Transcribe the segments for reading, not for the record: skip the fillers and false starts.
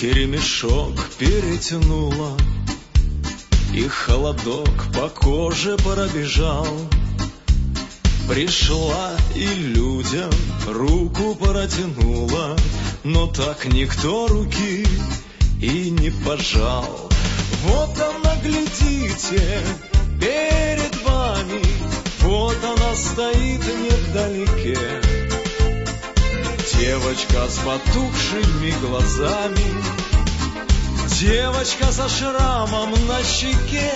Тонкий ремешок перетянула, и холодок по коже пробежал. Пришла и людям руку протянула, но так никто руки и не пожал. Вот она, глядите, перед вами, вот она стоит невдалеке. Девочка с потухшими глазами, девочка со шрамом на щеке.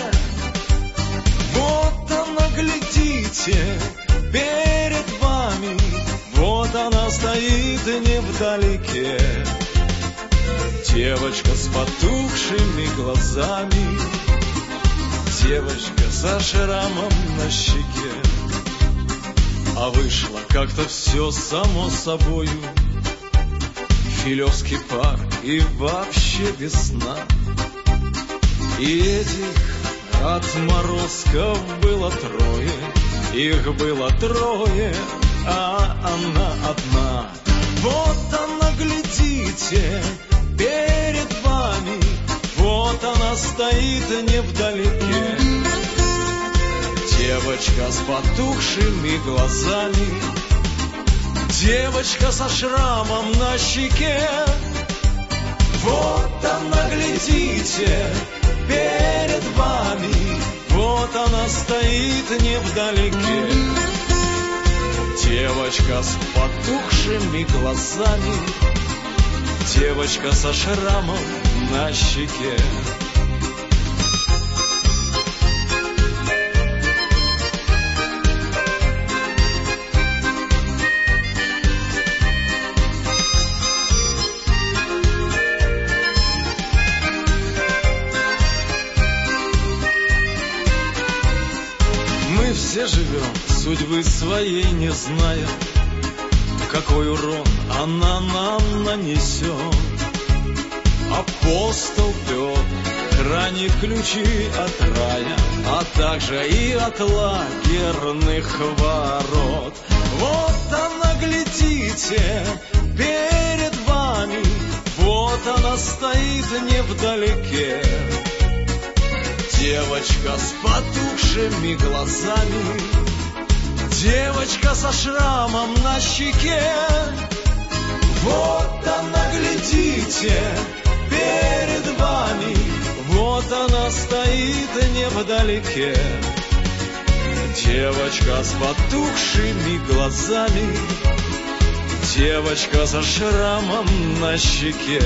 Вот она, глядите, перед вами, вот она стоит невдалеке. Девочка с потухшими глазами, девочка со шрамом на щеке. А вышло как-то все само собою, Филевский парк и вообще весна. И этих отморозков было трое, их было трое, а она одна. Вот она, глядите, перед вами, вот она стоит невдалеке. Девочка с потухшими глазами, девочка со шрамом на щеке. Вот она, глядите, перед вами, вот она стоит невдалеке. Девочка с потухшими глазами, девочка со шрамом на щеке. Мы все живем, судьбы своей не зная, какой урон она нам нанесет. Апостол Петр хранит ключи от рая, а также и от лагерных ворот. Вот она, глядите, перед вами, вот она стоит невдалеке. Девочка с потухшими глазами, девочка со шрамом на щеке. Вот она, глядите, перед вами, вот она стоит невдалеке. Девочка с потухшими глазами, девочка со шрамом на щеке.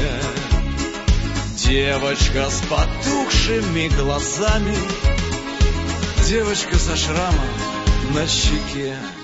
Девочка с потухшими глазами, девочка со шрамом на щеке.